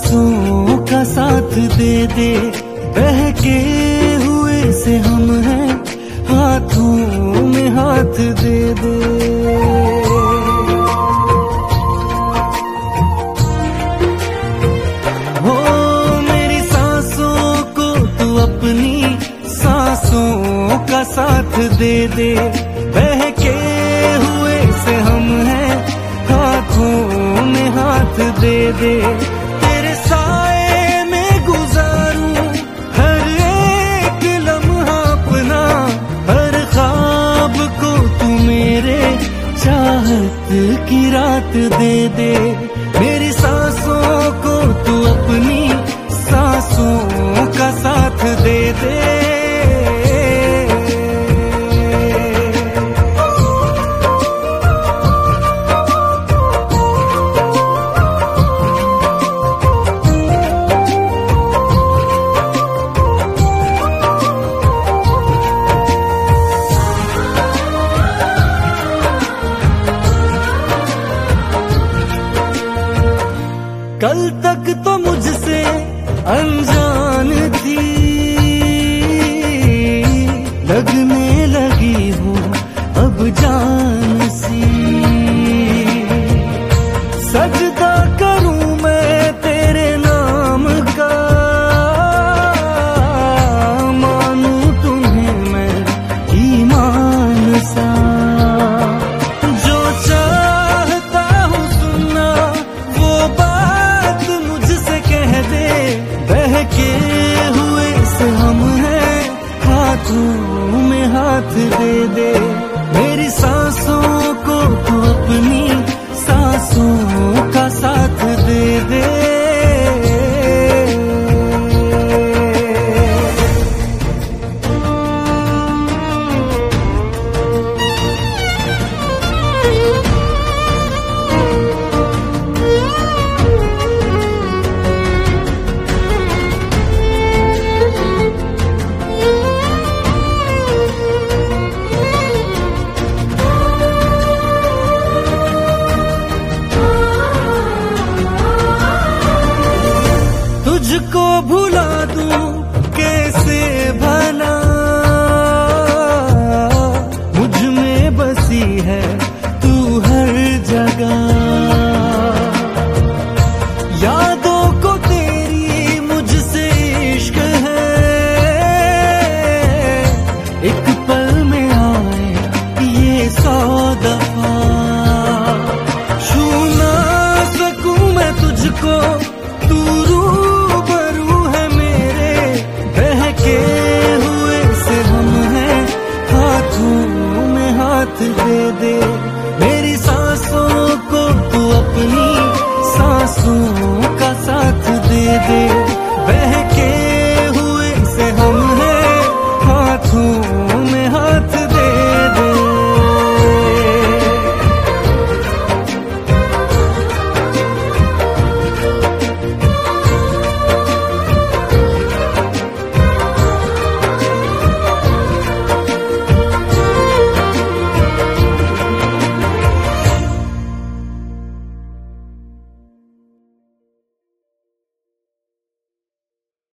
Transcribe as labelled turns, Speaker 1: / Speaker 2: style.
Speaker 1: सांसों का साथ दे दे, बहके हुए से हम हैं, हाथों में हाथ दे दे। हो मेरी सांसों को तू अपनी सांसों का साथ दे दे, बहके हुए से हम हैं, हाथों में हाथ दे दे। तेरे साए में गुजारूं हर एक लम्हा अपना, हर ख्वाब को तू मेरे चाहत की रात दे दे। मेरी सांसों को तू अपनी सांसों का साथ दे दे। कल तक तो मुझसे अनजान थी, लगने लगी हो अब जान सी। सजदा करूं मैं तेरे नाम का, मानूं तुम्हें मैं ईमान सा। जो चाहता हूँ सुनना वो बात मुझसे कह दे, बहके हुए से हम हैं, हाथों में हाथ दे दे। मेरी सांसों को तू अपनी सांसों का साथ दे दे। तुझको भुला दूं कैसे भला, मुझ में बसी है तू हर जगह। यादों को तेरी मुझसे इश्क है, एक पल में आए ये 100 दफा। छू ना सकूं मैं तुझको, तू रूबरू है मेरे, बहके हुए से हम हैं, हाथों में हाथ दे दे। मेरी सांसों को तू अपनी सांसों का साथ दे दे।